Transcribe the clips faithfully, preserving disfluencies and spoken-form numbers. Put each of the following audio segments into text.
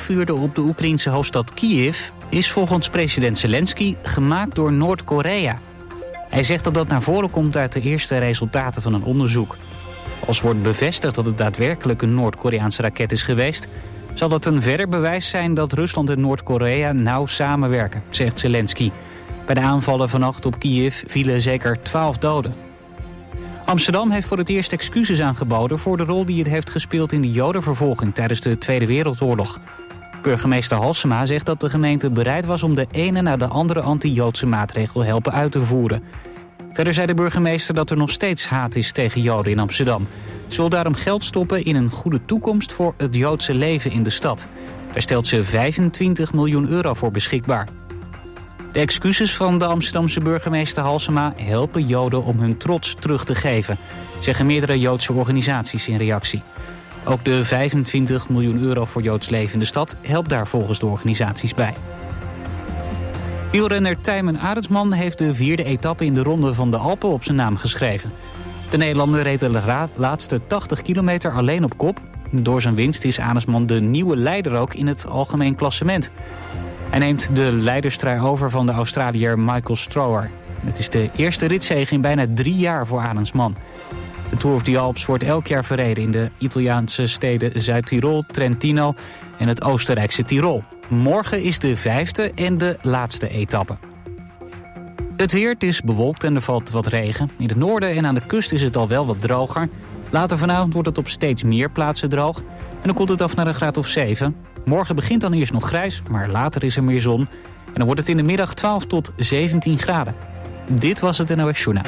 afvuurde op de Oekraïense hoofdstad Kiev is volgens president Zelensky gemaakt door Noord-Korea. Hij zegt dat dat naar voren komt uit de eerste resultaten van een onderzoek. Als wordt bevestigd dat het daadwerkelijk een Noord-Koreaanse raket is geweest, zal dat een verder bewijs zijn dat Rusland en Noord-Korea nauw samenwerken, zegt Zelensky. Bij de aanvallen vannacht op Kiev vielen zeker twaalf doden. Amsterdam heeft voor het eerst excuses aangeboden voor de rol die het heeft gespeeld in de Jodenvervolging tijdens de Tweede Wereldoorlog. Burgemeester Halsema zegt dat de gemeente bereid was om de ene na de andere anti-Joodse maatregel helpen uit te voeren. Verder zei de burgemeester dat er nog steeds haat is tegen Joden in Amsterdam. Ze wil daarom geld stoppen in een goede toekomst voor het Joodse leven in de stad. Daar stelt ze vijfentwintig miljoen euro voor beschikbaar. De excuses van de Amsterdamse burgemeester Halsema helpen Joden om hun trots terug te geven, zeggen meerdere Joodse organisaties in reactie. Ook de vijfentwintig miljoen euro voor Joods leven in de stad helpt daar volgens de organisaties bij. Wielrenner Tijmen Arendsman heeft de vierde etappe in de Ronde van de Alpen op zijn naam geschreven. De Nederlander reed de laatste tachtig kilometer alleen op kop. Door zijn winst is Arendsman de nieuwe leider ook in het algemeen klassement. Hij neemt de leiderstrui over van de Australiër Michael Strower. Het is de eerste ritzege in bijna drie jaar voor Arendsman. De Tour of the Alps wordt elk jaar verreden in de Italiaanse steden Zuid-Tirol, Trentino en het Oostenrijkse Tirol. Morgen is de vijfde en de laatste etappe. Het weer, het is bewolkt en er valt wat regen. In het noorden en aan de kust is het al wel wat droger. Later vanavond wordt het op steeds meer plaatsen droog. En dan komt het af naar een graad of zeven. Morgen begint dan eerst nog grijs, maar later is er meer zon. En dan wordt het in de middag twaalf tot zeventien graden. Dit was het N O S Journaal.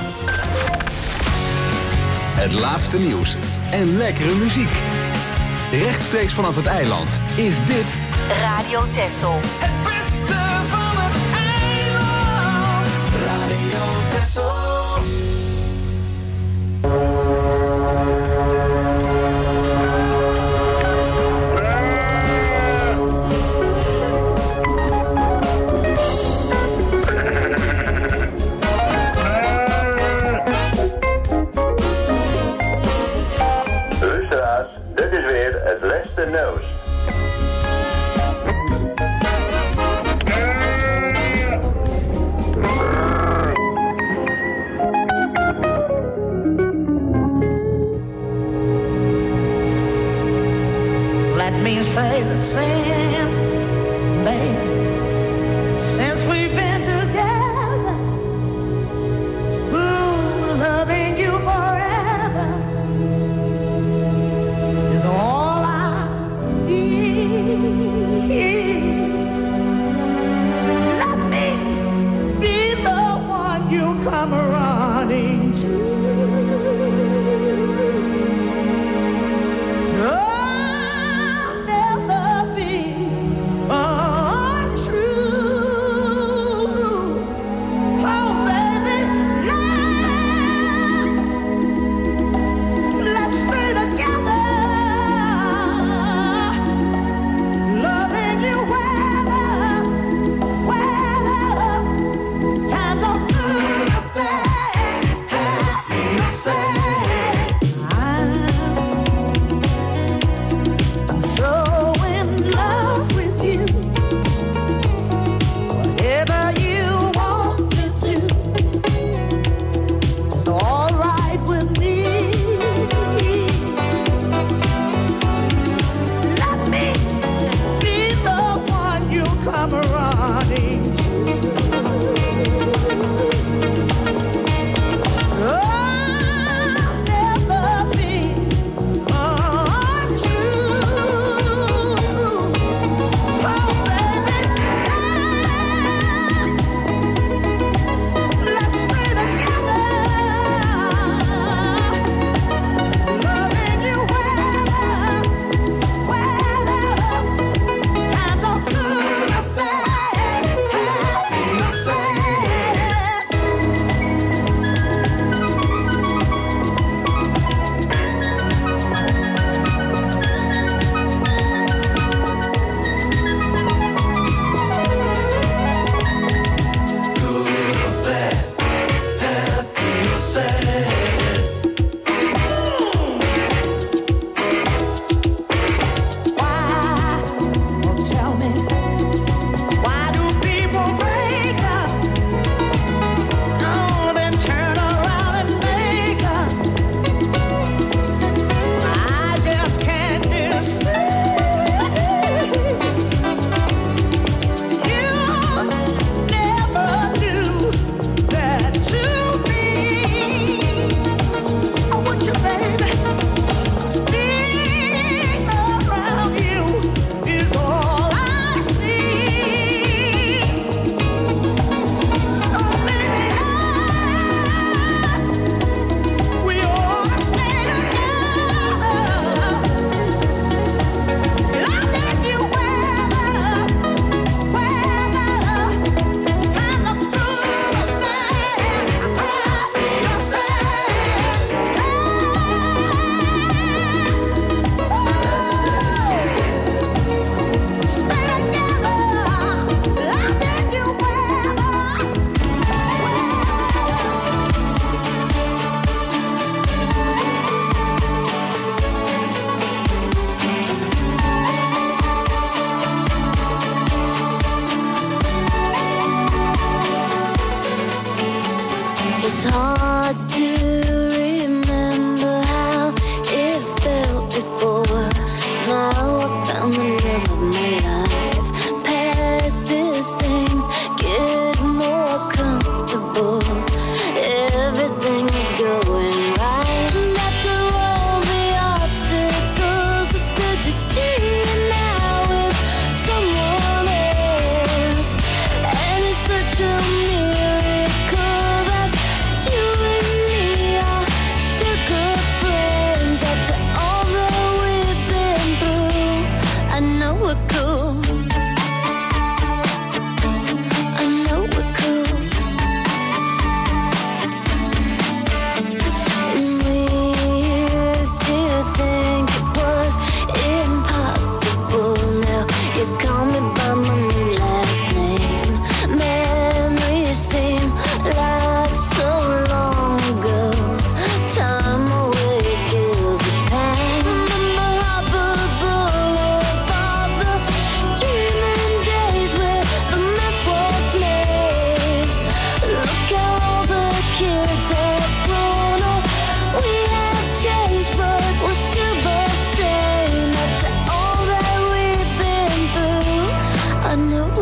Het laatste nieuws en lekkere muziek. Rechtstreeks vanaf het eiland is dit Radio Texel. Het beste van het eiland. Radio Texel. Luisteraars, dit is weer het laatste nieuws.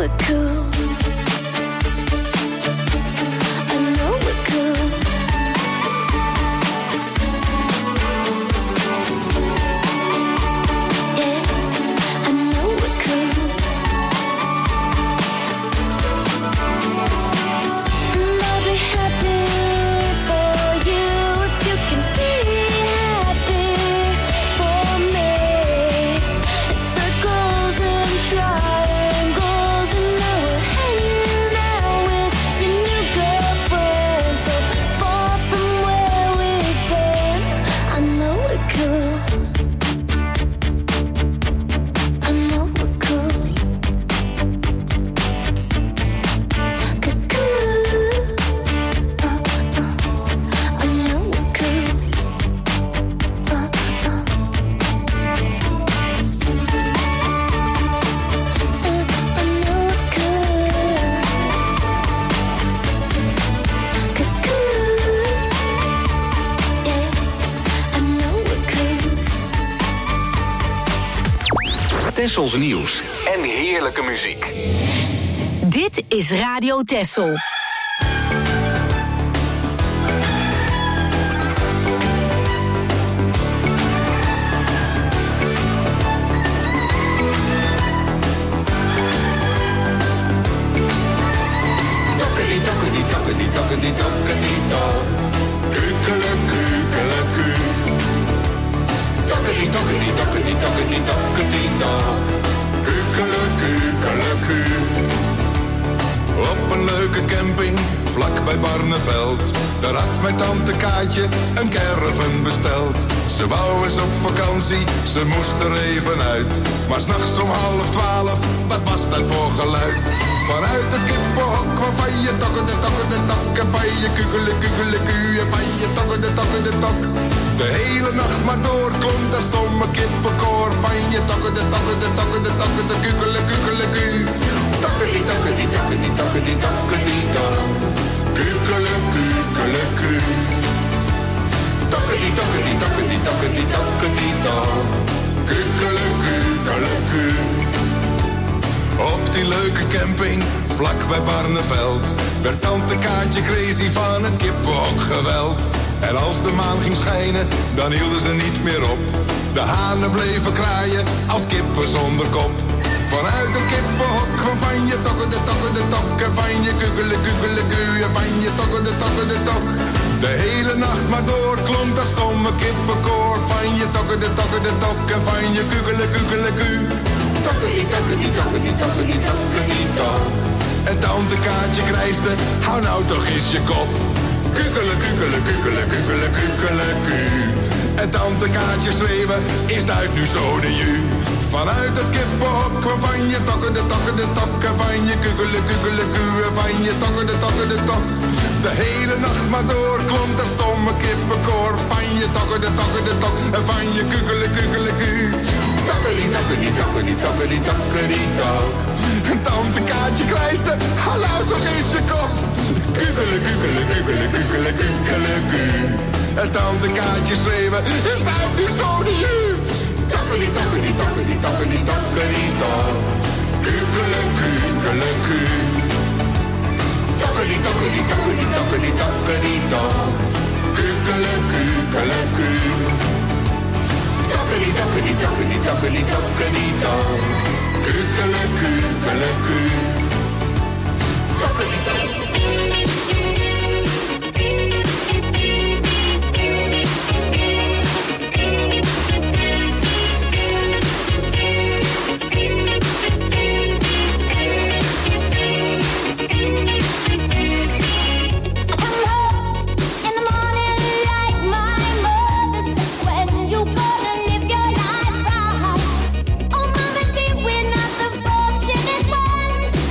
we're cool. I know we're cool. Yeah, I know we're cool. And I'll be happy for you if you can be happy for me. Circles and triangles, and now we're hanging out with your new girlfriend. So far from where we've been. I know we're cool. I know we're cool. Cuckoo. Uh, uh. I know we're cool. Uh, uh. Uh, I know we're cool. Cuckoo. Yeah, I know we're cool. Tessels nieuws en heerlijke muziek. Dit is Radio Tessel. Tokkedi, tokkedi, tokkedi, tokkedi, tokkedi, tok. Kukele, kukele, ku. Tokkedi, tokkedi, tokkedi, tokkedi, tokkedi, tok. Kukele, kukele, ku. Op een leuke camping, vlak bij Barneveld. Daar had mijn tante Kaatje een caravan besteld. Ze wou eens op vakantie, ze moest er even uit. Maar s'nachts om half twaalf, wat was dat voor geluid? Vanuit het kippenhok waarvan je tokken de tokken de tok. En van je kukele kukele ku, en van je tokken de tokken de tok. De hele nacht maar door klonk dat stomme kippenkoor. Van je tokken de tokken de tokken de tokken de kukele kukele ku. Tokkedi, tokkedi, tokkedi, tokkedi, tokkedi, tok. Kukele, kukele, ku. Tokkedi, tokkedi, tokkedi, tokkedi, tokkedi, tok. Kukele, kukele, ku. Op die leuke camping, vlak bij Barneveld, werd tante Kaatje crazy van het kippenhok geweld. En als de maan ging schijnen, dan hielden ze niet meer op. De hanen bleven kraaien als kippen zonder kop. Vanuit het kippenhok kwam van je tokken de tokken de tok. En van je kukele kukele ku, en van je tokken de tokken de tok. De hele nacht maar door klonk dat stomme kippenkoor. Van je tokken de tokken de tok, en van je kukele kukele ku. Tokkedi, tokkedi, tokkedi, tokkedi, tokkedi, tok. En tante Kaatje krijste, hou nou toch eens je kop. Kukele, kukele, kukele, kukele, kukele, ku. En tante Kaatje schreeuwen, is het uit nu zo de ju. Vanuit het kippenhok kwam van je tokken de tokken de tok. En van je kukele, kukele, ku. En van je tokken de tokken de tok. De hele nacht maar door klonk dat stomme kippenkoor. Van je tokken de tokken de tok. En van je kukele, kukele, ku. Tokkedi, tokkedi, tokkedi, tokkedi, tokkedi, tok. En tante Kaatje krijste, hou nou toch eens je kop. Kukele, kukele, kukele, kukele, kukele, ku. En tante Kaatje schreeuwen, is het uit nu zo de ju. Tokkedi, tokkedi, tokkedi, tokkedi, tokkedi, tok. Kukele, kukele, ku. Tokkedi, tokkedi, tokkedi, tokkedi, tokkedi, tok. Kukele, kukele, ku. Tokkedi, tokkedi, tokkedi, tokkedi, tokkedi, tok. Kukele, kukele, ku. Tokkedi, tokkedi. When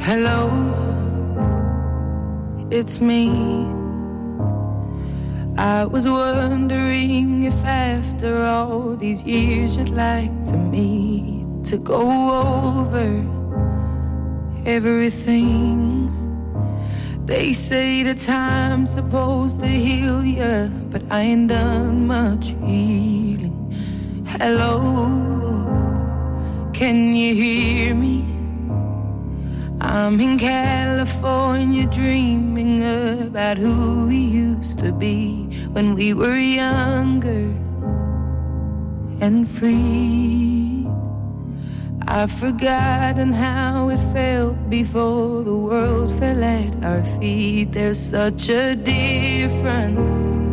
Hello, it's me. I was wondering if after all these years you'd like to meet to go over everything. They say the time's supposed to heal ya, but I ain't done much healing. Hello, can you hear me? I'm in California dreaming about who we used to be when we were younger and free. I've forgotten how it felt before the world fell at our feet. There's such a difference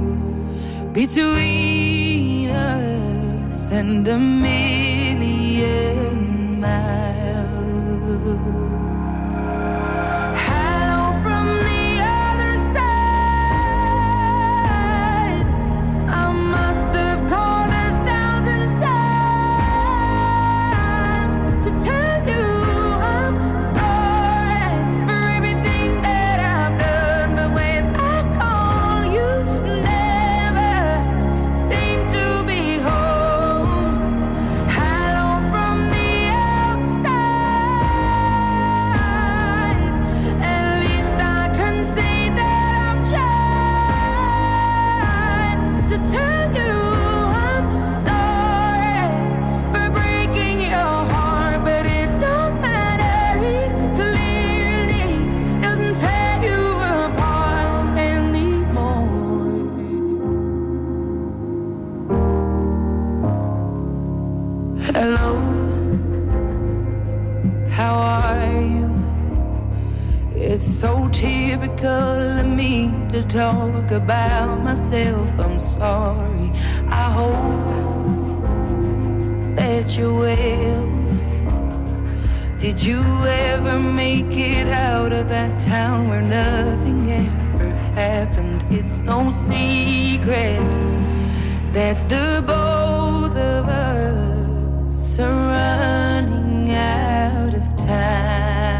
between us and a million miles. To talk about myself, I'm sorry. I hope that you're well. Did you ever make it out of that town where nothing ever happened? It's no secret that the both of us are running out of time.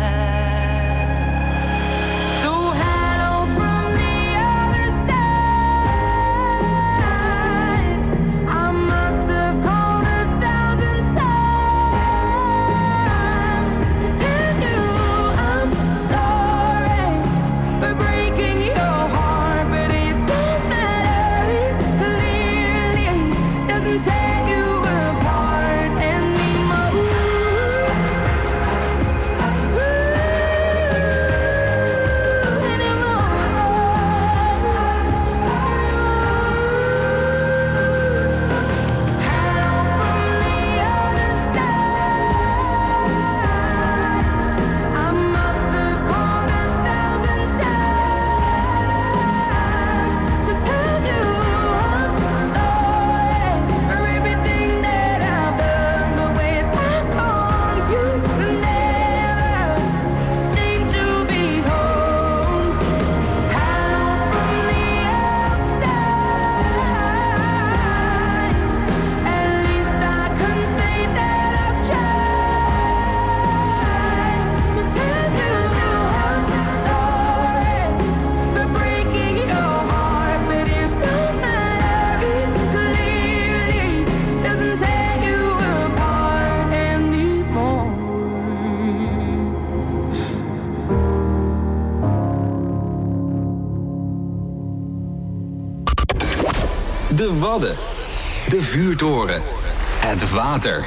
De Wadden, de vuurtoren, het water.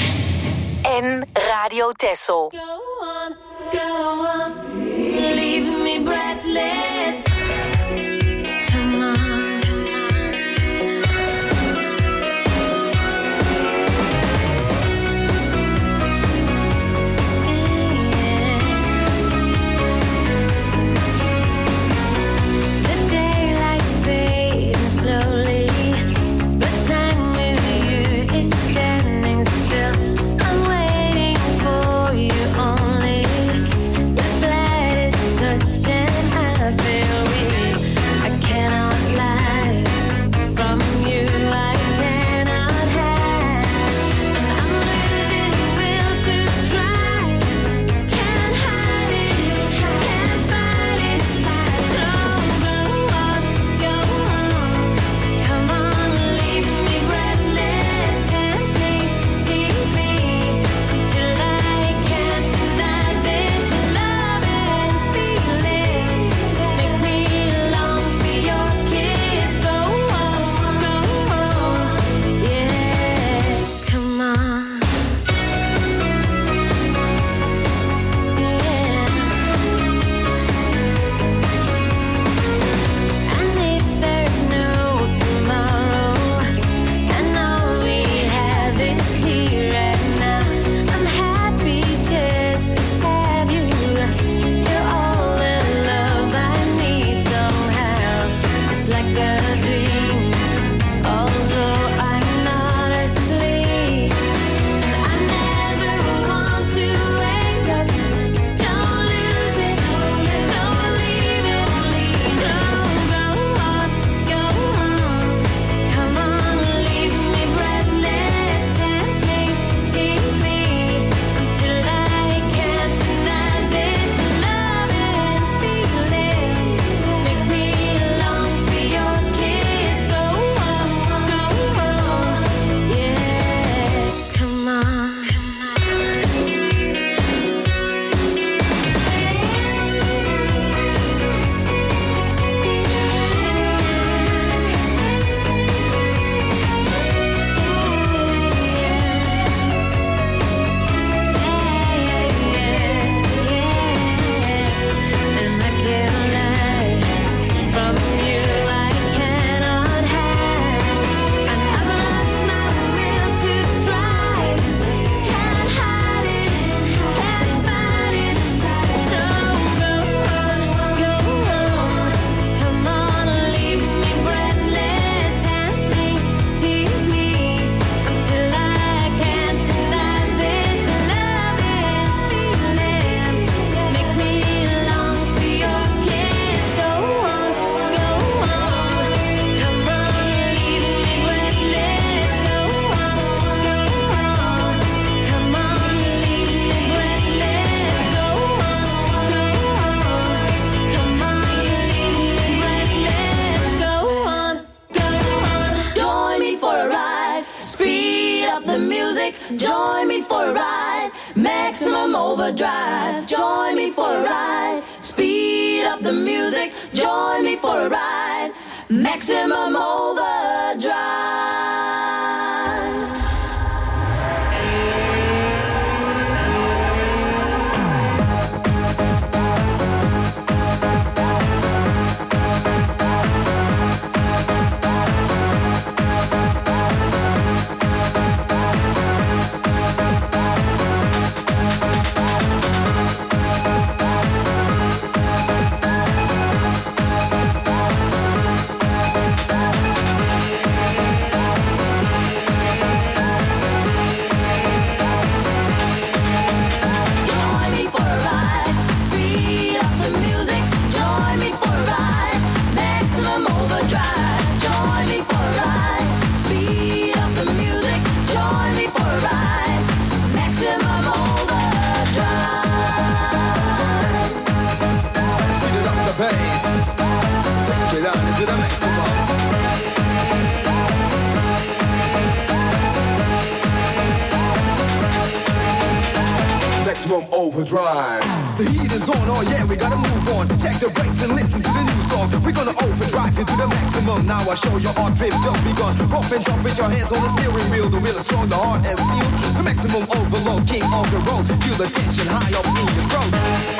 En Radio Texel. Go on, go on, leave me breathless. Come on. Standing still, I'm waiting for you only. You're maximum overdrive. Join me for a ride. Speed up the music. Join me for a ride. Maximum overdrive. Maximum overdrive. The heat is on, oh yeah, we gotta move on. Check the brakes and listen to the new song. We're gonna overdrive into the maximum. Now I show you our drift just begun. Rough and jump with your hands on the steering wheel. The wheel is strong, the heart as steel. The maximum overload, king of the road. Feel the tension high up in your throat.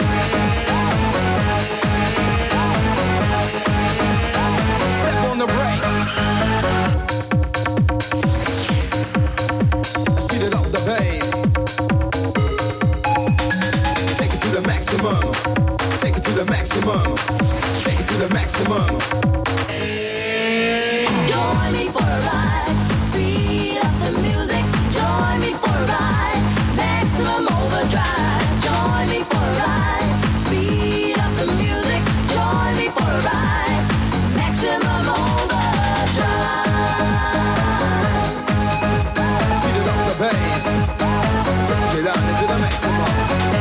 Step on the brakes. Speed it up the bass. Take it to the maximum. Take it to the maximum. Take it to the maximum. Join me for a ride. Speed up the music. Join me for a ride. Maximum overdrive. Join me for a ride. Speed up the music. Join me for a ride. Maximum overdrive. Speed it up the bass. Take it down into the maximum.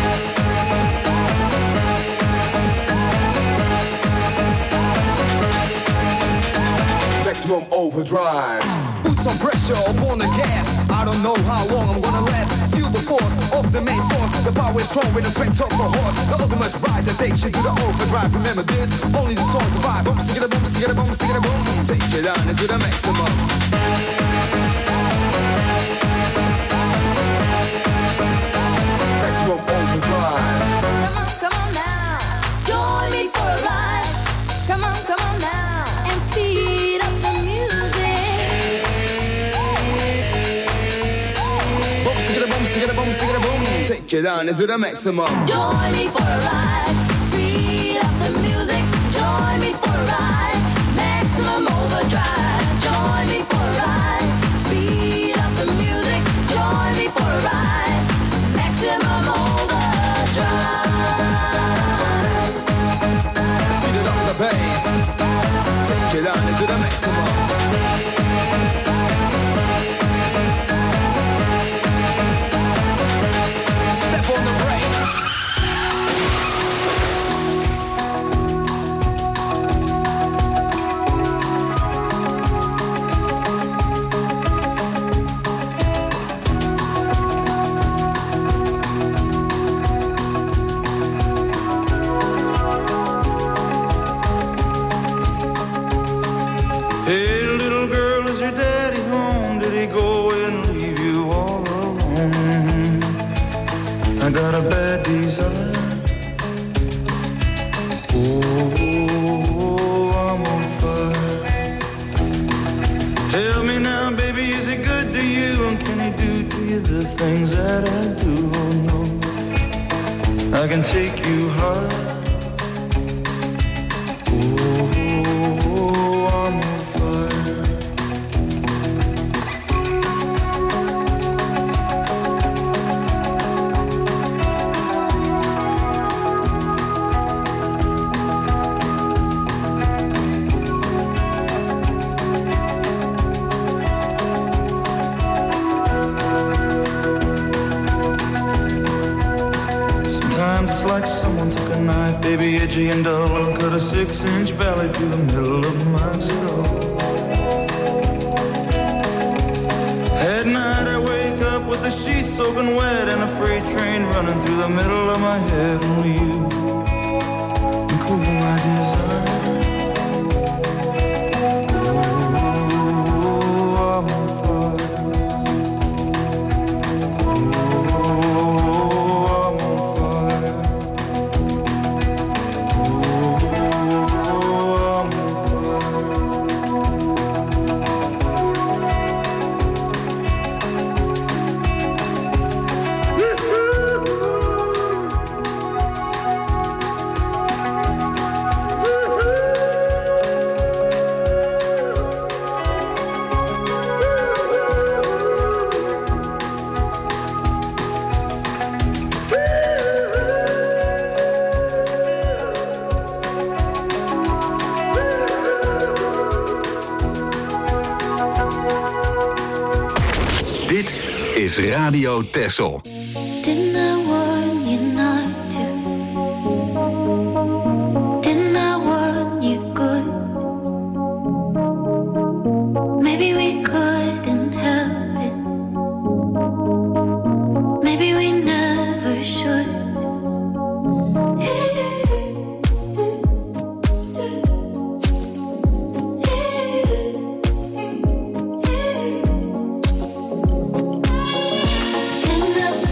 Maximum overdrive. Put some pressure upon the gas. I don't know how long I'm gonna last. Feel the force of the main source. The power is strong with the strength of a horse. The ultimate ride that takes you to the overdrive. Remember this, only the strong survive. Boom, stick it a boom, stick it a boom, stick it a boom. Take it down into the maximum. Maximum overdrive. Come on, come on now. Join me for a ride. Come on, come on now. And speed up the music. Boom, stick it a boom, stick it a boom, stick it a boom. Take it down into the maximum. Join me for a ride. Speed up the music. Join me for a ride. Maximum overdrive. Join me for a ride. Speed up the music. Join me for a ride. Maximum overdrive. Speed it up the bass. Take it down into the maximum. Step on the brakes. Hey, little girl, is your daddy home? Did he go and leave you all alone? I got a bad desire. Oh, I'm on fire. Tell me now, baby, is he good to you? And can he do to you the things that I do? Oh, no. I can take you high. Oh, I'm on fire. Sometimes it's like someone took a knife, baby, edgy and dull, and cut a six-inch valley through the middle of my skull. At night I wake up with the sheets soaking wet and a freight train running through the middle of my head. Only you can cool my desire. Oh, I'm on fire. Is Radio Texel. Didn't I warn you not to? Didn't I warn you good? Maybe we couldn't help it. Maybe we never should. Didn't I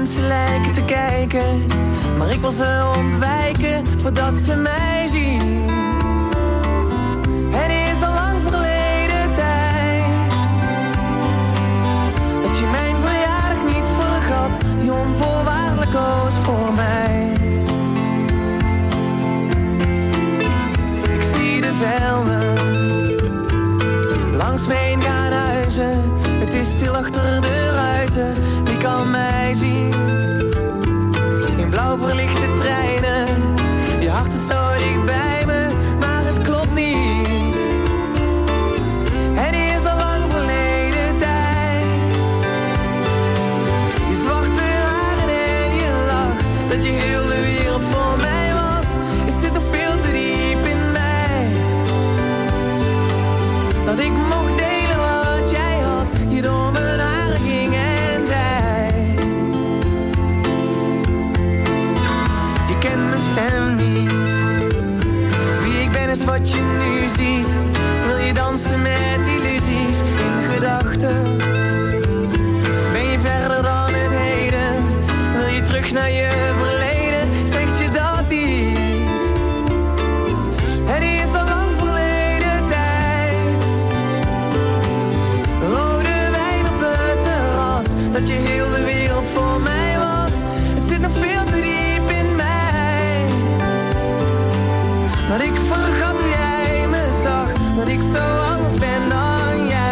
mensen lijken te kijken, maar ik wil ze ontwijken voordat ze mij zien. Het is al lang verleden tijd dat je mijn verjaardag niet vergat, die onvoorwaardelijk koos voor mij. Ik zie de velden langs me heen gaan huizen, het is stil achter de ruiten, wie kan mij zien? In blauw verlichte treinen, je hart is zo dicht bij me, maar het klopt niet. Het is al lang verleden tijd. Je zwarte haren en je lach, dat je heel de wereld voor mij was. Het zit nog veel te diep in mij, dat ik mocht delen wat jij had, je door mijn haren ging en zei. Je kent mijn stem niet, wie ik ben is wat je nu ziet. Wil je dansen met illusies in gedachten? Ben je verder dan het heden? Wil je terug naar je verleden? Zeg je dat iets? Het is al lang verleden tijd. Rode wijn op het terras, dat je heel de wereld voor mij was. Het zit nog veel te diep in mij, dat ik vergat hoe jij me zag, dat ik zo anders ben dan jij.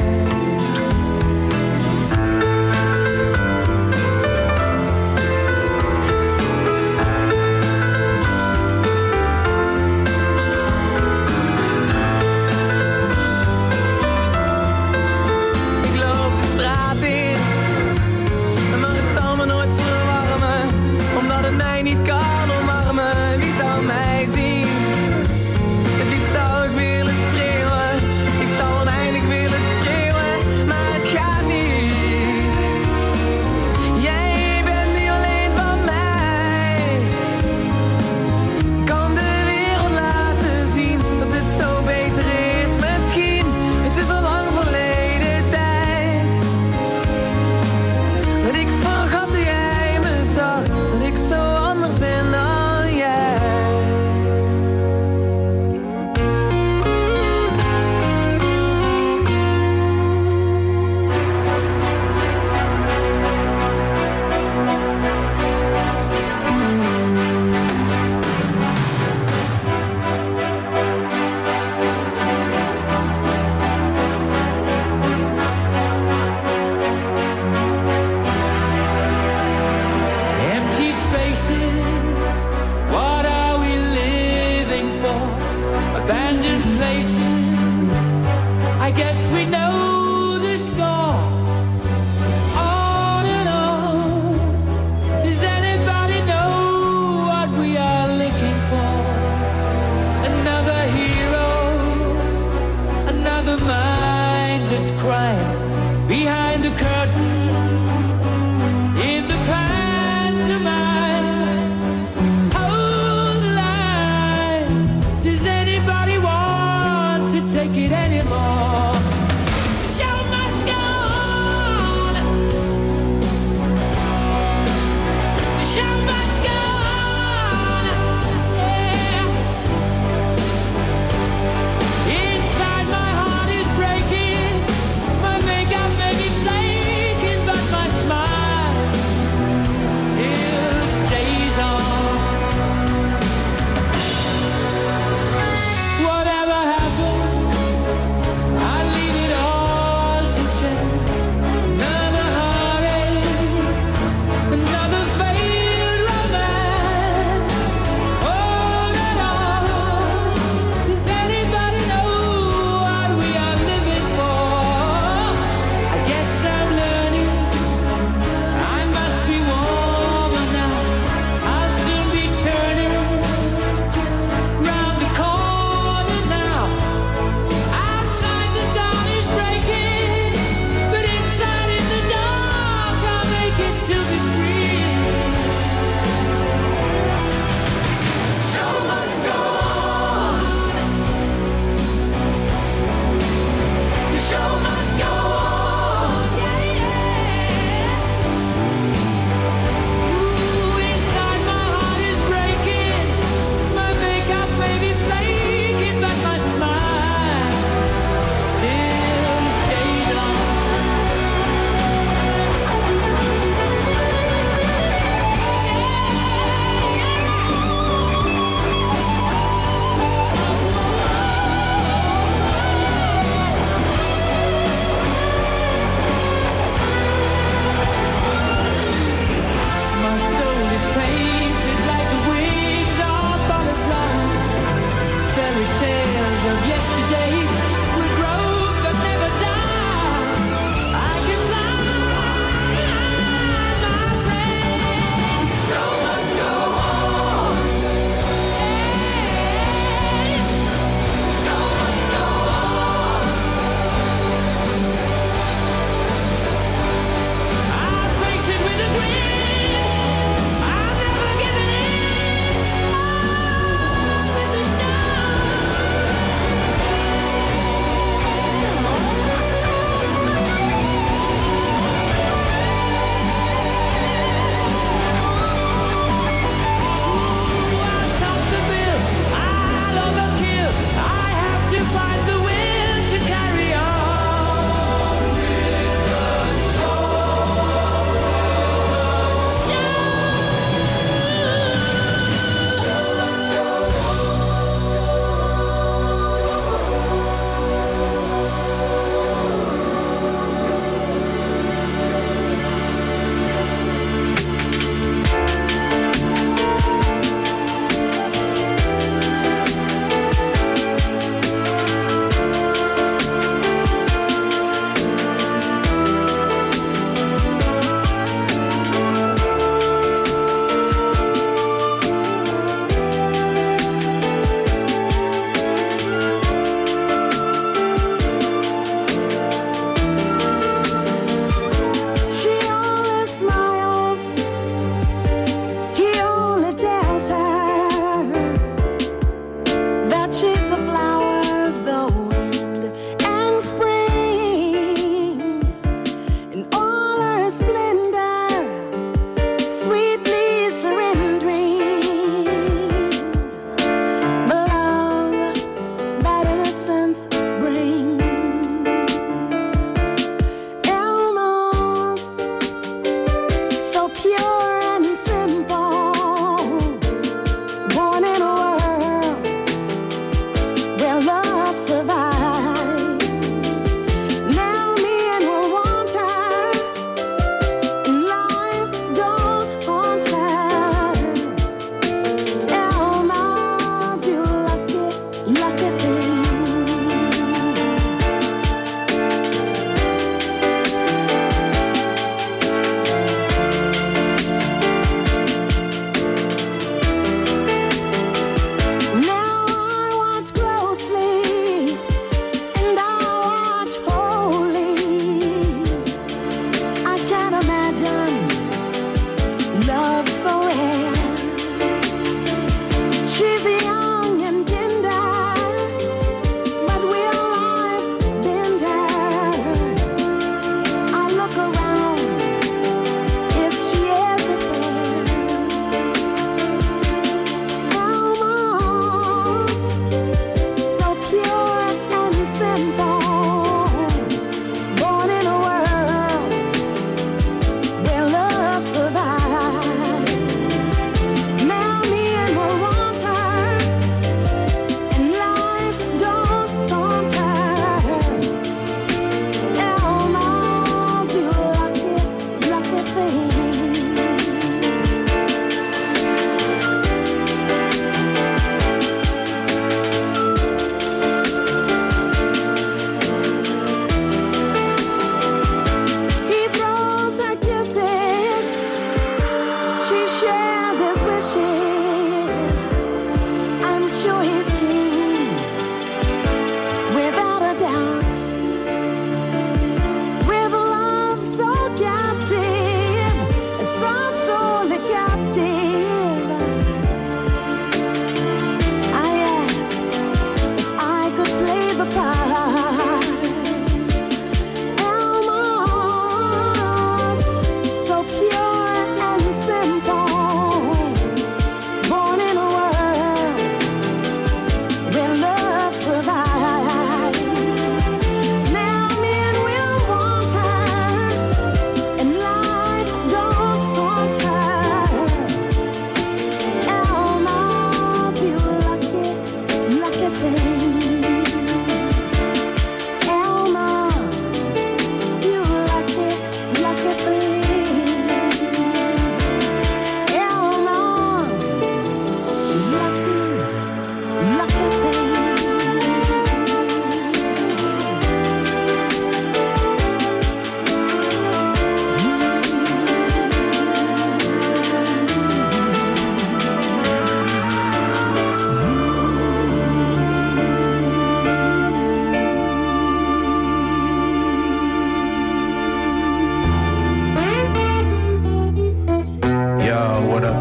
Ik loop de straat in, maar het zal me nooit verwarmen, omdat het mij niet kan omarmen. Wie zou mij zien? Het liefst zou ik willen schreeuwen,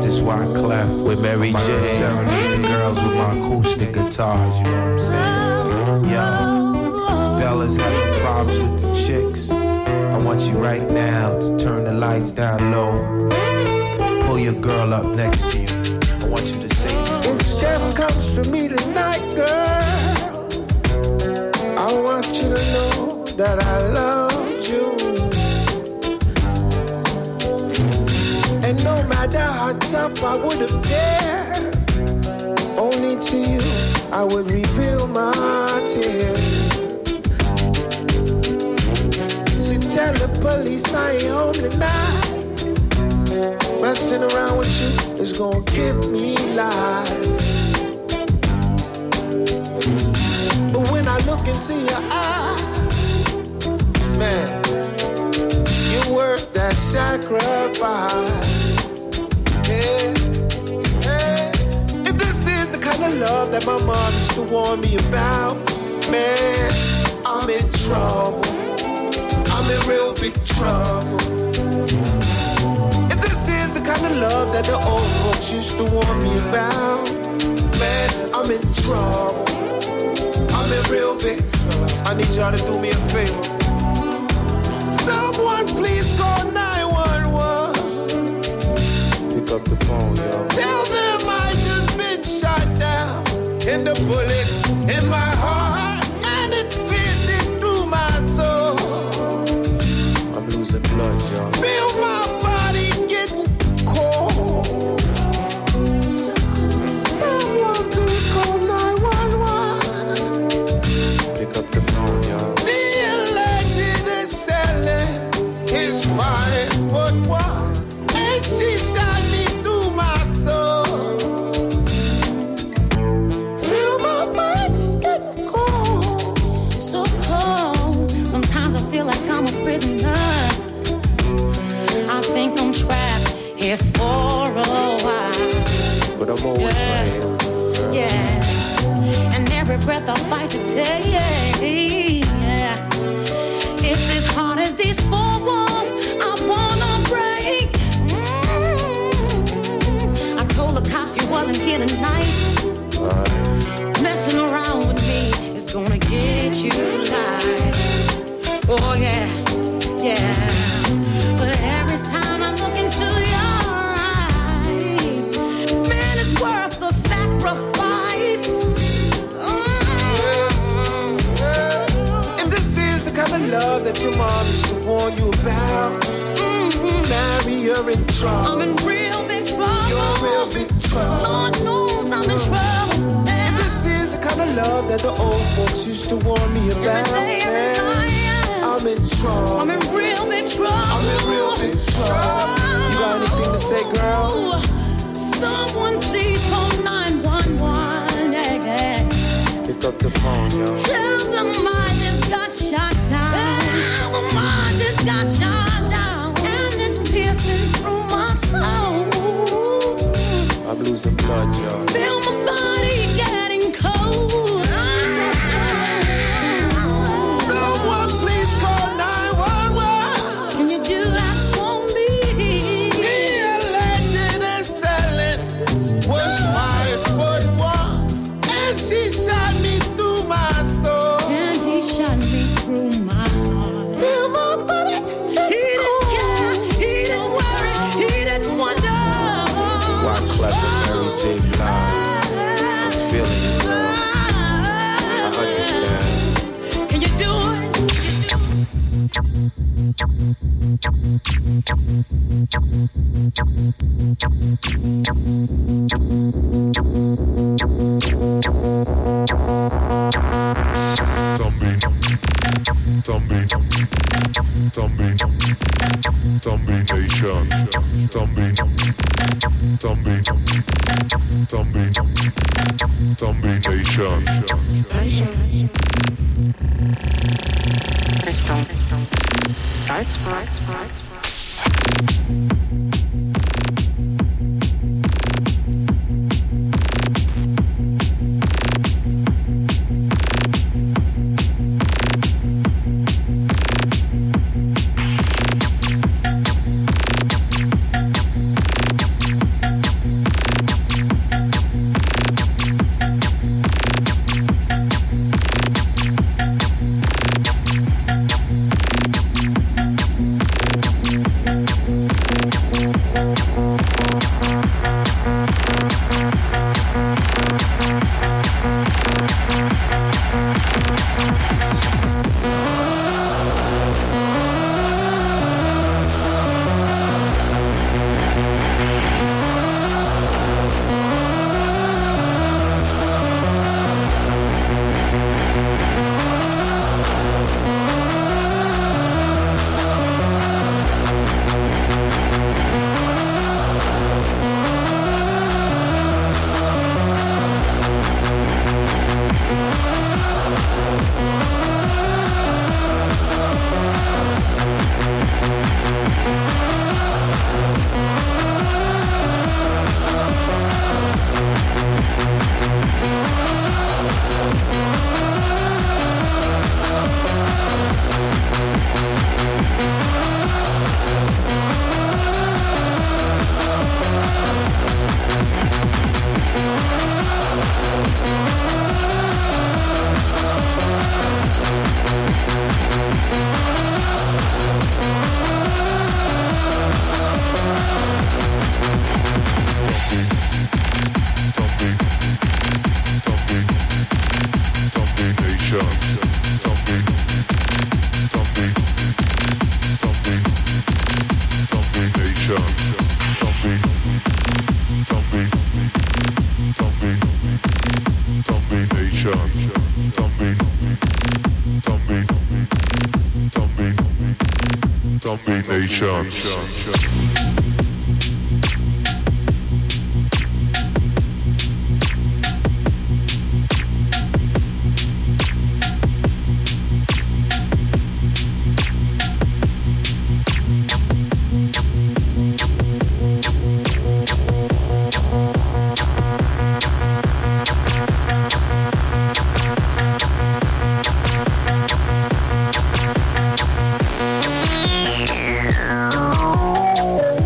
This Wyclef with Mary J. Serenade the girls with my acoustic guitars, you know what I'm saying? Yo, fellas having problems with the chicks. I want you right now to turn the lights down low. Pull your girl up next to you. I want you to say these words. If Steph comes for me tonight, girl, I want you to know that I love you. And no matter how tough I would appear, only to you I would reveal my tears. So tell the police I ain't home tonight. Messing around with you is gonna give me life. But when I look into your eyes, man, you're worth that sacrifice. Yeah, yeah. If this is the kind of love that my mom used to warn me about, man, I'm in trouble. I'm in real big trouble. If this is the kind of love that the old folks used to warn me about, man, I'm in trouble. I'm in real big trouble. I need y'all to do me a favor. Someone please call nine one one. Pick up the phone, yo. Tell them I just been shot down, and the bullets in my heart, and it's piercing through my soul. I'm losing blood, yo. Feel my body getting cold. Someone please call nine one one. Pick up the phone, yo. The alleged assailant is five foot one, and she shot me through my soul. Feel my body getting cold. So cold. Sometimes I feel like I'm a prisoner. I think I'm trapped here for a while. But I'm always Yeah. right here with you, girl. Yeah, and every breath I fight to take. Yeah. It's as hard as these four walls I wanna break. Mm. I told the cops you wasn't here tonight. Right. Messing around with me is gonna get you life. Oh yeah, yeah. But every time I look into your eyes, man, it's worth the sacrifice. Mm. If this is the kind of love that your mom used to warn you about, Mm-hmm. Mary, you're in trouble. I'm in real big trouble. You're in real big trouble. Lord knows I'm in trouble. If this is the kind of love that the old folks used to warn me about, Every day, every man, night, I'm in trouble. I'm in real big trouble. I'm in real big trouble. You got anything to say, girl? Someone please call nine one one. Yeah, yeah. Pick up the phone, yo. Tell them I just got shot down. Tell them I just got shot down. And it's piercing through my soul. I'm losing blood, yo. Feel my body getting cold. Someone please call nine one one. Can you do that for me? The alleged assailant was five foot one, and she shot me through my soul. And he shot me through my heart. Feel my body He didn't care, he didn't worry, he didn't wonder. Why clap with Mary J. Blige? I'm feeling you, girl. I understand. Can you do it? Zombie, zombie, zombie, zombie nation, zombie, zombie, zombie, zombie nation. Richtung Salzburg. Thank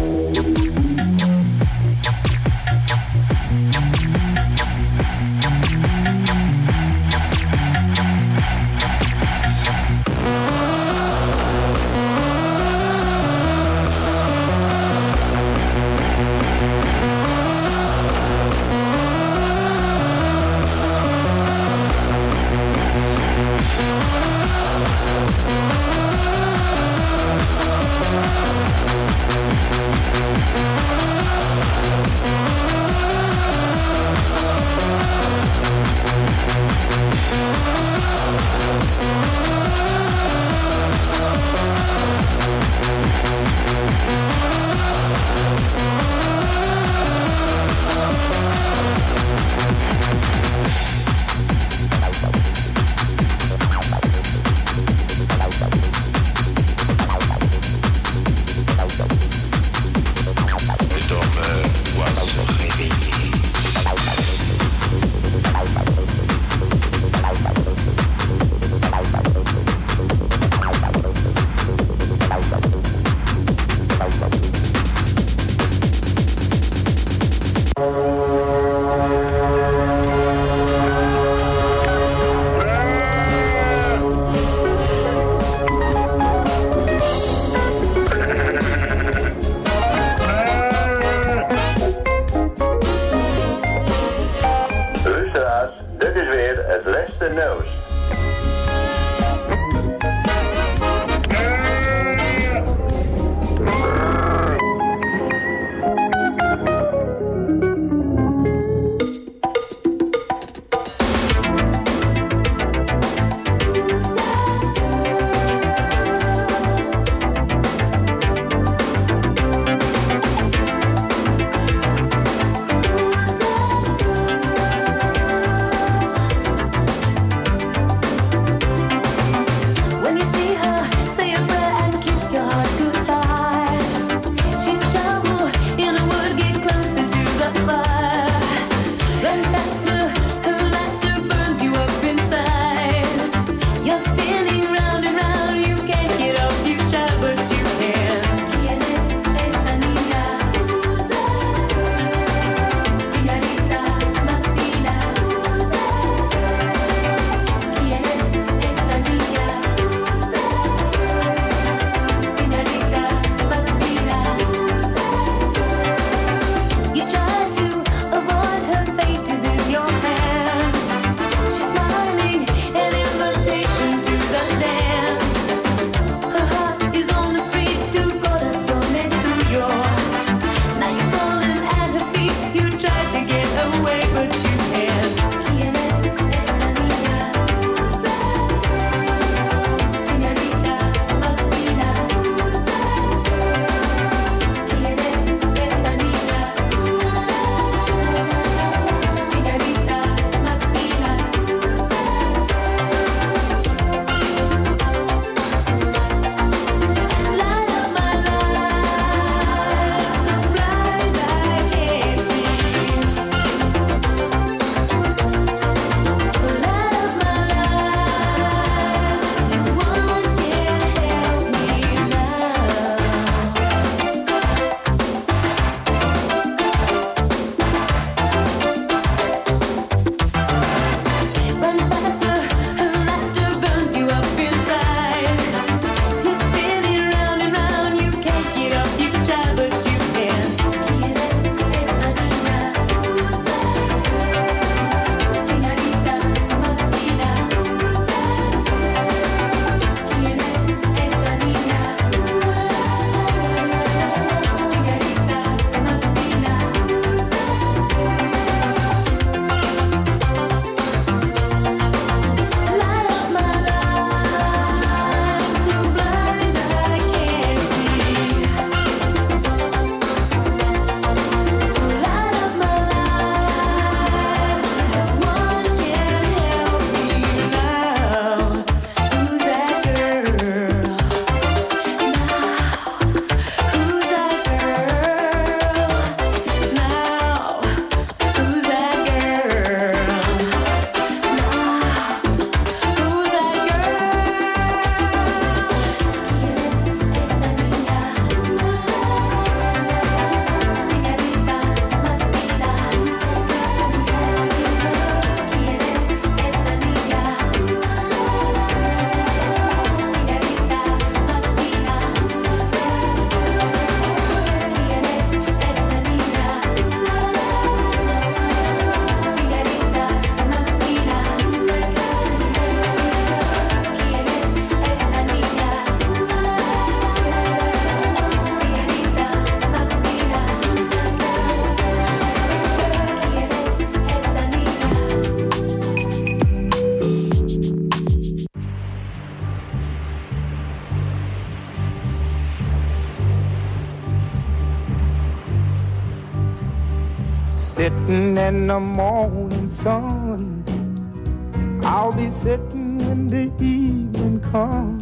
sitting in the morning sun. I'll be sitting when the evening comes,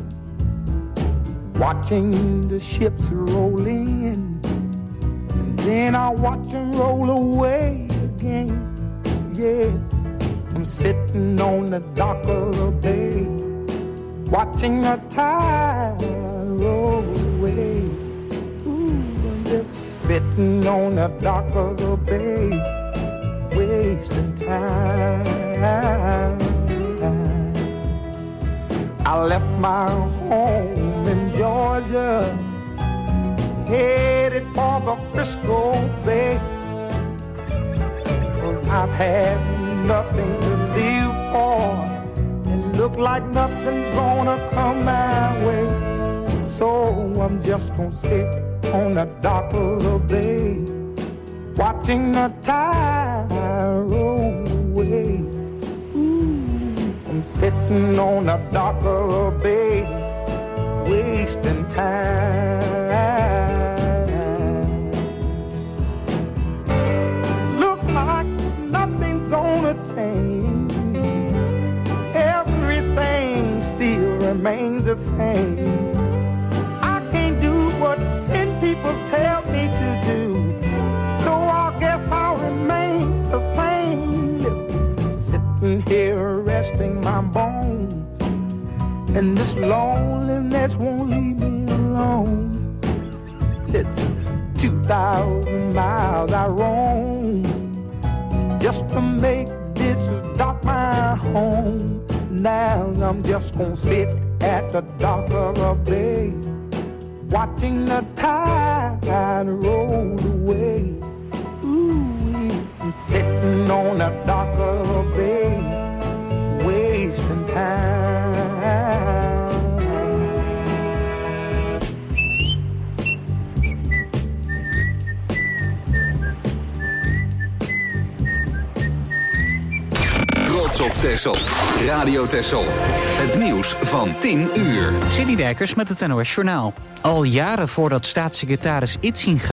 watching the ships roll in, and then I'll watch them roll away again. Yeah, I'm sitting on the dock of the bay, watching the tide roll away. Ooh, I'm just sitting on the dock of the bay, wasting time. I left my home in Georgia, headed for the Frisco Bay, 'cause I've had nothing to live for, and look like nothing's gonna come my way. So I'm just gonna sit on the dock of the bay, watching the tide roll away. Ooh, I'm sitting on the dock of the bay, wasting time. Look like nothing's gonna change, everything still remains the same. I can't do what ten people tell me to do, so I guess I'll remain the same. Listen, sitting here resting my bones, and this loneliness won't leave me alone. Listen, two thousand miles I roam, just to make this dock my home. Now I'm just gonna sit at the dock of a bay, watching the tide roll away. Ooh, I'm sitting on the dock of a bay, wasting time. Trots op Texel. Radio Texel. Het nieuws van tien uur. Cindy Dijkers met het N O S Journaal. Al jaren voordat staatssecretaris Itzing